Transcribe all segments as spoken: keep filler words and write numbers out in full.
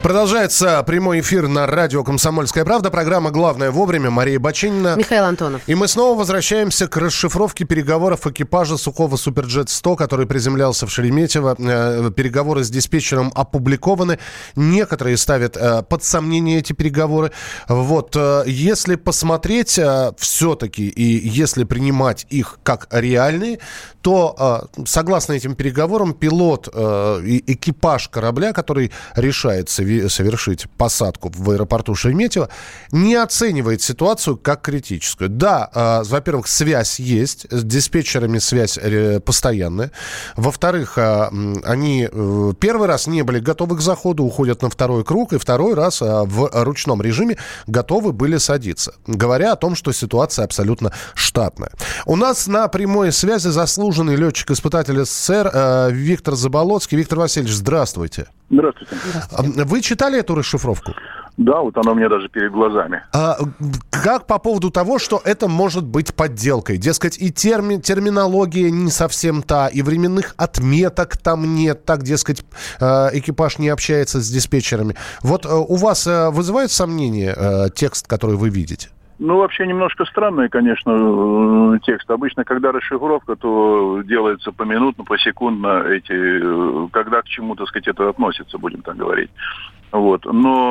Продолжается прямой эфир на радио «Комсомольская правда». Программа «Главное вовремя». Мария Бачинина. Михаил Антонов. И мы снова возвращаемся к расшифровке переговоров экипажа Сухого Суперджет сто, который приземлялся в Шереметьево. Переговоры с диспетчером опубликованы. Некоторые ставят под сомнение эти переговоры. Вот, если посмотреть все-таки и если принимать их как реальные, то, согласно этим переговорам, пилот и экипаж корабля, который решает совершить посадку в аэропорту Шереметьево, не оценивает ситуацию как критическую. Да, э, во-первых, связь есть, с диспетчерами связь э, постоянная. Во-вторых, э, они э, первый раз не были готовы к заходу, уходят на второй круг, и второй раз э, в ручном режиме готовы были садиться, говоря о том, что ситуация абсолютно штатная. У нас на прямой связи заслуженный летчик-испытатель СССР э, Виктор Заболоцкий. Виктор Васильевич, здравствуйте. Здравствуйте. Здравствуйте. Вы читали эту расшифровку? Да, вот она у меня даже перед глазами. А, как по поводу того, что это может быть подделкой? Дескать, и терми, терминология не совсем та, и временных отметок там нет, так, дескать, экипаж не общается с диспетчерами. Вот у вас вызывает сомнение текст, который вы видите? Ну, вообще немножко странный, конечно, текст. Обычно, когда расшифровка, то делается поминутно, посекундно, эти, когда к чему, так сказать, это относится, будем так говорить. Вот.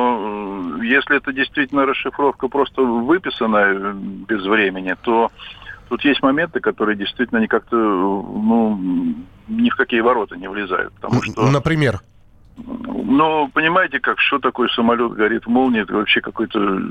Но если это действительно расшифровка просто выписанная без времени, то тут есть моменты, которые действительно не как-то, ну, ни в какие ворота не влезают. Потому что... Например? Ну, понимаете, как, что такое самолет горит в молнии, это вообще какой-то...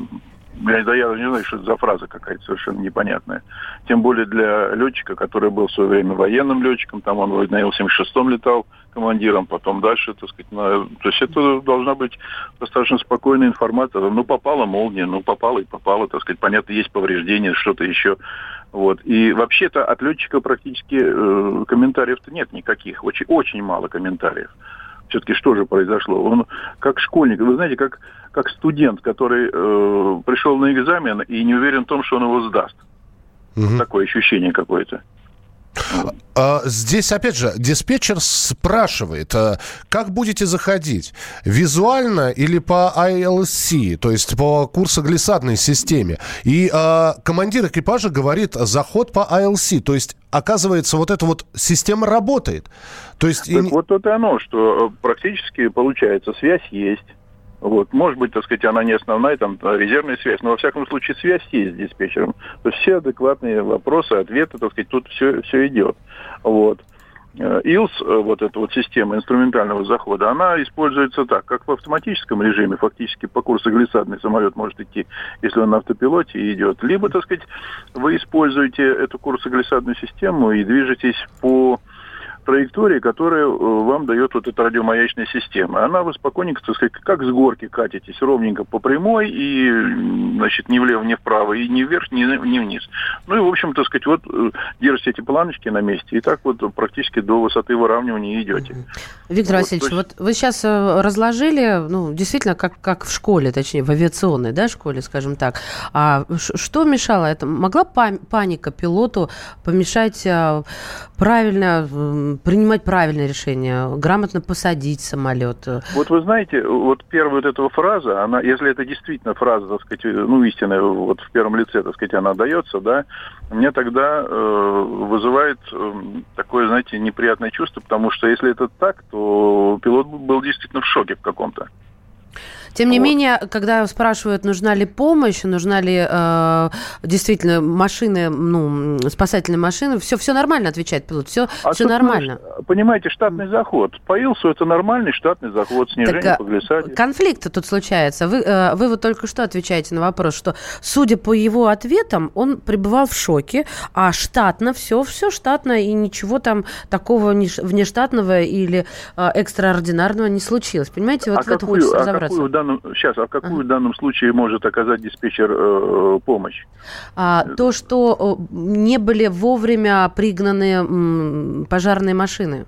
Я, да, я не знаю, что это за фраза какая-то совершенно непонятная. Тем более для летчика, который был в свое время военным летчиком, там он на Ил семьдесят шестом летал командиром, потом дальше, так сказать, на... то есть это должна быть достаточно спокойная информация. Ну, попала молния, ну, попала и попала, так сказать, понятно, есть повреждения, что-то еще. Вот. И вообще-то от летчика практически э, комментариев-то нет никаких, очень, очень мало комментариев. Все-таки что же произошло? Он как школьник, вы знаете, как, как студент, который э, пришел на экзамен и не уверен в том, что он его сдаст. Угу. Такое ощущение какое-то. А, здесь, опять же, диспетчер спрашивает, как будете заходить? Визуально или по ай эл си, то есть по курсоглиссадной системе? И а, командир экипажа говорит, заход по ай эл си, то есть, оказывается, вот эта вот система работает. То есть, так и... вот это и оно, что практически получается, связь есть. Вот. Может быть, так сказать, она не основная, там, резервная связь, но, во всяком случае, связь есть с диспетчером. То есть все адекватные вопросы, ответы, так сказать, тут все, все идет. Вот. ИЛС, вот эта вот система инструментального захода, она используется так, как в автоматическом режиме, фактически по курсоглиссадный самолет может идти, если он на автопилоте идет. Либо, так сказать, вы используете эту курсоглиссадную систему и движетесь по траектории, которую вам дает вот эта радиомаячная система. Она вы спокойненько, так сказать, как с горки катитесь, ровненько по прямой, и, значит, ни влево, ни вправо, и ни вверх, ни, ни вниз. Ну и, в общем, так сказать, вот держите эти планочки на месте, и так вот практически до высоты выравнивания идете. Виктор вот, Васильевич, есть... вот вы сейчас разложили, ну, действительно, как, как в школе, точнее, в авиационной, да, школе, скажем так. А что мешало этому? Могла паника пилоту помешать правильно принимать правильное решение, грамотно посадить самолет? Вот вы знаете, вот первая вот эта фраза, она, если это действительно фраза, так сказать, ну, истинная, вот в первом лице, так сказать, она дается, да, мне тогда э, вызывает э, такое, знаете, неприятное чувство, потому что если это так, то пилот был действительно в шоке в каком-то. Тем не вот. менее, когда спрашивают, нужна ли помощь, нужна ли э, действительно машины, ну, спасательные машины, все, все нормально, отвечает пилот, все, а все нормально. Понимаете, штатный заход. По ИЛСу это нормальный штатный заход, снижение так, по глиссаде. Конфликт тут случается. Вы, э, вы вот только что отвечаете на вопрос, что, судя по его ответам, он пребывал в шоке, а штатно все, все штатно, и ничего там такого внештатного или э, экстраординарного не случилось. Понимаете, вот а в этом какую, хочется а разобраться. Какую Сейчас, а в какую ага. в данном случае может оказать диспетчер э, помощь? А, то, что не были вовремя пригнаны м, пожарные машины.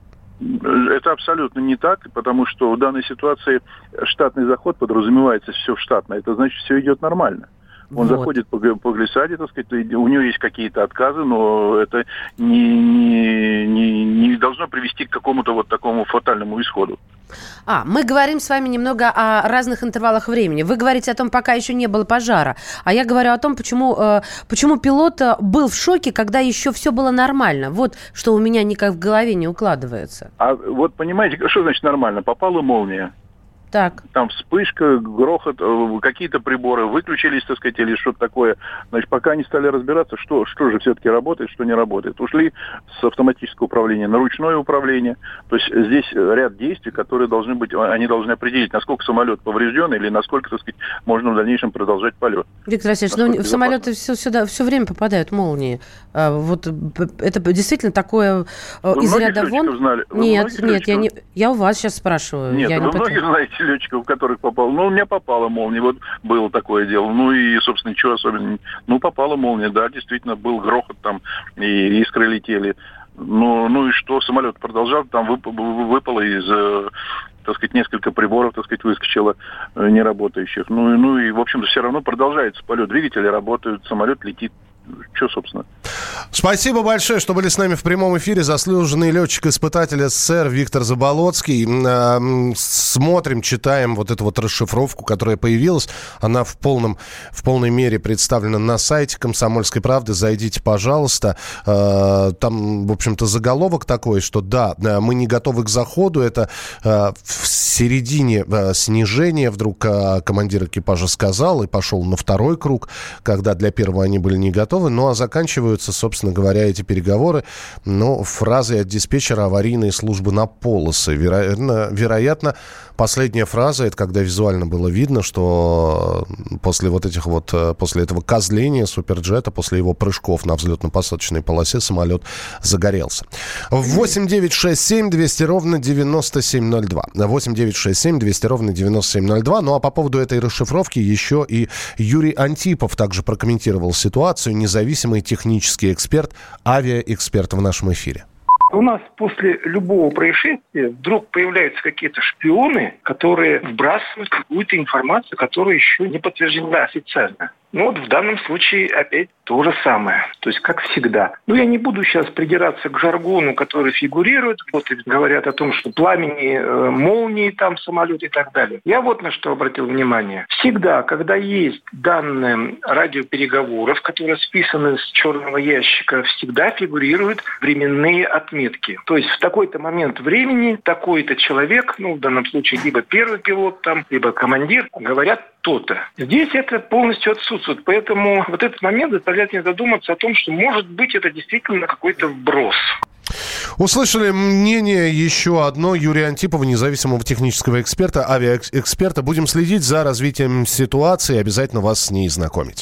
Это абсолютно не так, потому что в данной ситуации штатный заход подразумевается все штатно. Это значит, все идет нормально. Он вот. заходит по, по глиссаде, так сказать, у него есть какие-то отказы, но это не, не, не, не должно привести к какому-то вот такому фатальному исходу. А, мы говорим с вами немного о разных интервалах времени. Вы говорите о том, пока еще не было пожара. А я говорю о том, почему, э, почему пилот был в шоке, когда еще все было нормально. Вот что у меня никак в голове не укладывается. А вот понимаете, что значит нормально? Попала молния. Так. Там вспышка, грохот, какие-то приборы выключились, так сказать, или что-то такое. Значит, пока они стали разбираться, что, что же все-таки работает, что не работает. Ушли с автоматического управления на ручное управление. То есть здесь ряд действий, которые должны быть, они должны определить, насколько самолет поврежден или насколько, так сказать, можно в дальнейшем продолжать полет. Виктор Васильевич, ну в самолеты все, сюда, все время попадают молнии. А, вот это действительно такое вы из ряда вон? Знали? Нет, нет, я, не, я у вас сейчас спрашиваю. Нет, я вы не многих пытаюсь. знаете летчиков, у которых попало. Ну, у меня попала молния, вот было такое дело. Ну и, собственно, ничего особенного. Ну, попала молния, да, действительно, был грохот там, и искры летели. Ну, ну и что, самолет продолжал, там вып- выпало из, так сказать, несколько приборов, так сказать, выскочило неработающих. Ну, ну и, в общем-то, все равно продолжается полет. Двигатели работают, самолет летит. Что, собственно? Спасибо большое, что были с нами в прямом эфире. Заслуженный летчик-испытатель СССР Виктор Заболоцкий. Смотрим, читаем вот эту вот расшифровку, которая появилась. Она в, полном, в полной мере представлена на сайте «Комсомольской правды». Зайдите, пожалуйста. Там, в общем-то, заголовок такой, что да, мы не готовы к заходу. Это в середине снижения вдруг командир экипажа сказал и пошел на второй круг, когда для первого они были не готовы. Ну, а заканчиваются, собственно говоря, эти переговоры, ну, фразой от диспетчера аварийной службы на полосы. Вероятно, вероятно, последняя фраза, это когда визуально было видно, что после вот этих вот, после этого козления суперджета, после его прыжков на взлетно-посадочной полосе самолет загорелся. восемь девятьсот шестьдесят семь двести ровно девяносто семь ноль два. восемь девятьсот шестьдесят семь двести ровно девяносто семь ноль два. Ну, а по поводу этой расшифровки еще и Юрий Антипов также прокомментировал ситуацию, независимый технический эксперт, авиаэксперт в нашем эфире. У нас после любого происшествия вдруг появляются какие-то шпионы, которые вбрасывают какую-то информацию, которая еще не подтверждена официально. Ну вот в данном случае опять то же самое. То есть как всегда. Ну я не буду сейчас придираться к жаргону, который фигурирует. Вот говорят о том, что пламени, э, молнии там самолет и так далее. Я вот на что обратил внимание. Всегда, когда есть данные радиопереговоров, которые списаны с черного ящика, всегда фигурируют временные отметки. То есть в такой-то момент времени такой-то человек, ну в данном случае либо первый пилот там, либо командир, говорят то-то. Здесь это полностью отсутствует. Поэтому вот этот момент заставляет меня задуматься о том, что может быть это действительно какой-то вброс. Услышали мнение еще одно Юрия Антипова, независимого технического эксперта, авиаэксперта. Будем следить за развитием ситуации и обязательно вас с ней знакомить.